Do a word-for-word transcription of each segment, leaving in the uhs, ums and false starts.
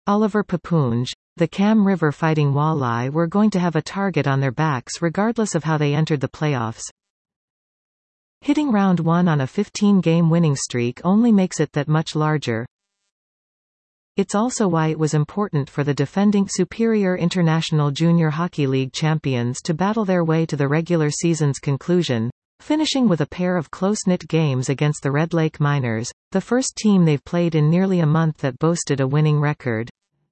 Oliver Papunj, the Cam River Fighting Walleye were going to have a target on their backs regardless of how they entered the playoffs. Hitting round one on a fifteen-game winning streak only makes it that much larger. It's also why it was important for the defending Superior International Junior Hockey League champions to battle their way to the regular season's conclusion, finishing with a pair of close-knit games against the Red Lake Miners, the first team they've played in nearly a month that boasted a winning record.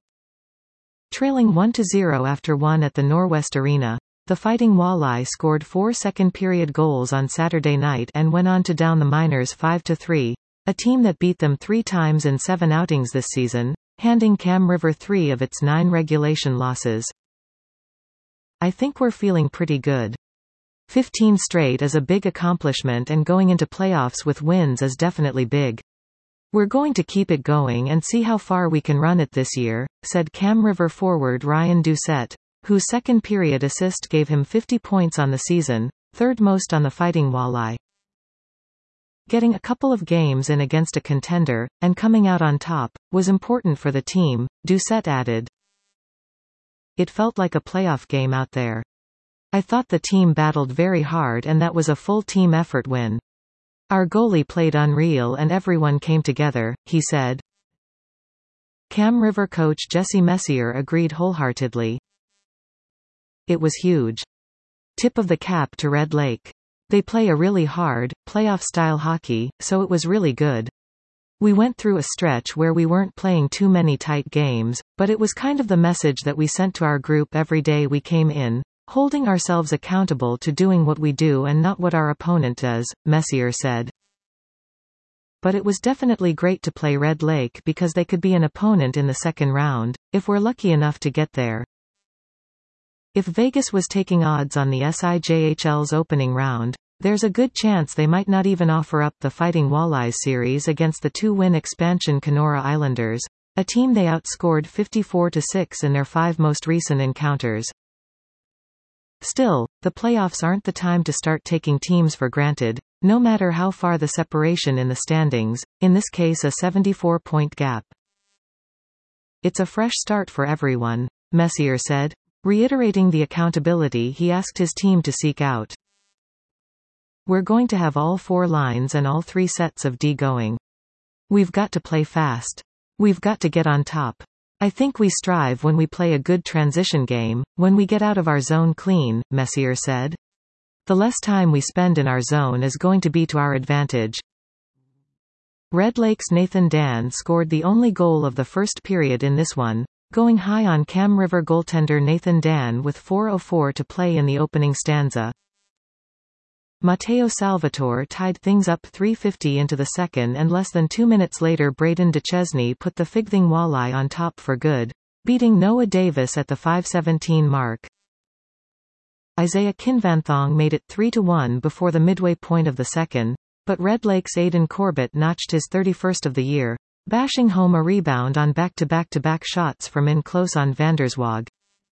Trailing one to zero after one at the Norwest Arena, the Fighting Walleye scored four second-period goals on Saturday night and went on to down the Miners five to three, a team that beat them three times in seven outings this season, handing Cam River three of its nine regulation losses. I think we're feeling pretty good. fifteen straight is a big accomplishment, and going into playoffs with wins is definitely big. We're going to keep it going and see how far we can run it this year, said Cam River forward Ryan Doucette, whose second-period assist gave him fifty points on the season, third most on the Fighting Walleye. Getting a couple of games in against a contender, and coming out on top, was important for the team, Doucette added. It felt like a playoff game out there. I thought the team battled very hard and that was a full team effort win. Our goalie played unreal and everyone came together, he said. Cam River coach Jesse Messier agreed wholeheartedly. It was huge. Tip of the cap to Red Lake. They play a really hard, playoff-style hockey, so it was really good. We went through a stretch where we weren't playing too many tight games, but it was kind of the message that we sent to our group every day we came in, holding ourselves accountable to doing what we do and not what our opponent does, Messier said. But it was definitely great to play Red Lake because they could be an opponent in the second round, if we're lucky enough to get there. If Vegas was taking odds on the S I J H L's opening round, there's a good chance they might not even offer up the Fighting Walleyes series against the two-win expansion Kenora Islanders, a team they outscored fifty-four to six in their five most recent encounters. Still, the playoffs aren't the time to start taking teams for granted, no matter how far the separation in the standings, in this case a seventy-four point gap. It's a fresh start for everyone, Messier said, reiterating the accountability he asked his team to seek out. We're going to have all four lines and all three sets of D going. We've got to play fast. We've got to get on top. I think we strive when we play a good transition game, when we get out of our zone clean, Messier said. The less time we spend in our zone is going to be to our advantage. Red Lake's Nathan Dan scored the only goal of the first period in this one, going high on Cam River goaltender Nathan Dan with four oh four to play in the opening stanza. Matteo Salvatore tied things up three fifty into the second, and less than two minutes later Braden Duchesne put the Fighting Walleye on top for good, beating Noah Davis at the five seventeen mark. Isaiah Kinvanthong made it three to one before the midway point of the second, but Red Lake's Aidan Corbett notched his thirty-first of the year, bashing home a rebound on back-to-back-to-back shots from in close on Vanderswag.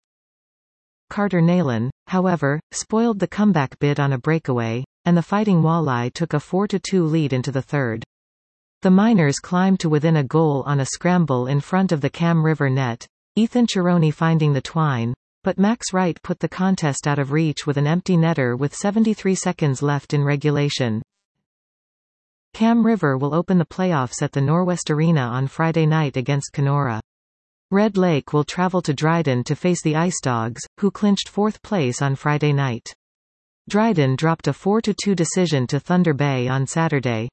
Carter Nalen, however, spoiled the comeback bid on a breakaway, and the Fighting Walleye took a four to two lead into the third. The Miners climbed to within a goal on a scramble in front of the Cam River net, Ethan Chironi finding the twine, but Max Wright put the contest out of reach with an empty netter with seventy-three seconds left in regulation. Cam River will open the playoffs at the Norwest Arena on Friday night against Kenora. Red Lake will travel to Dryden to face the Ice Dogs, who clinched fourth place on Friday night. Dryden dropped a four to two decision to Thunder Bay on Saturday.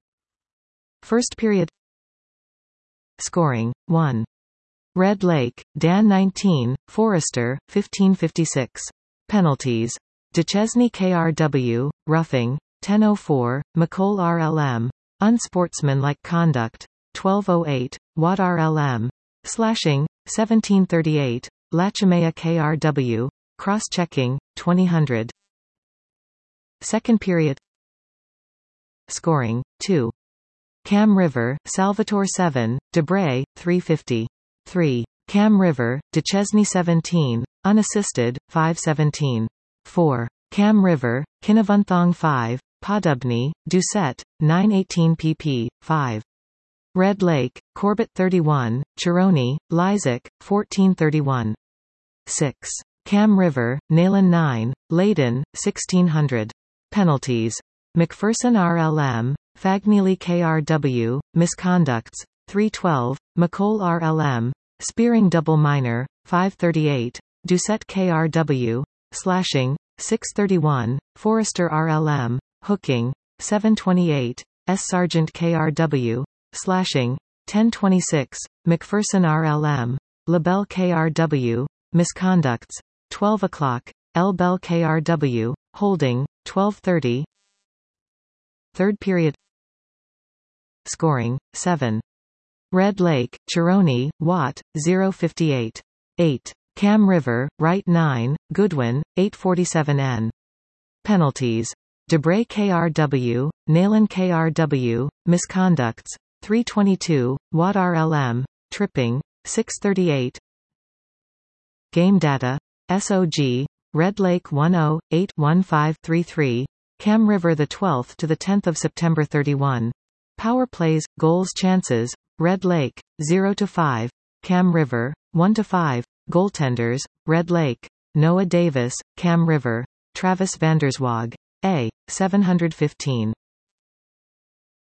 First period. Scoring, one. Red Lake, Dan nineteen, Forrester, fifteen fifty-six. Penalties. Duchesne K R W, roughing, ten oh four, McCole R L M, unsportsmanlike conduct, twelve oh eight, Watt R L M, slashing, seventeen thirty-eight, Lachimea K R W, cross-checking, twenty hundred. Second period. Scoring, two. Cam River, Salvatore seven, Debray, three fifty. three. Cam River, Duchesne seventeen, unassisted, five seventeen. four. Cam River, Kinavunthong five, Padubny, Doucette, nine eighteen pp. five. Red Lake, Corbett thirty-one, Chironi, Lysak, fourteen thirty-one. six. Cam River, Nalin nine, Leyden, sixteen hundred. Penalties. McPherson R L M, Fagnili K R W, Misconducts, three twelve, McCole R L M, Spearing Double Minor, five thirty-eight, Doucette K R W, Slashing, six thirty-one, Forrester R L M, Hooking, seven twenty-eight, S. Sargent K R W, Slashing, ten twenty-six, McPherson R L M, LaBelle K R W, Misconducts, twelve o'clock, L. Bell K R W, Holding, twelve thirty. Third period. Scoring, seven. Red Lake, Chironi, Watt, zero fifty-eight. eight. Cam River, Wright nine, Goodwin, eight forty-seven N. Penalties. Debray K R W, Nalin K R W, Misconducts, three twenty-two, Watt R L M, Tripping, six thirty-eight. Game data. S O G, Red Lake ten, eight, fifteen thirty-three, Cam River the twelfth to the tenth of September thirty-one. Power plays, goals chances, Red Lake, zero to five, Cam River, one to five, goaltenders, Red Lake, Noah Davis, Cam River, Travis Vanderswag, A, seven hundred fifteen.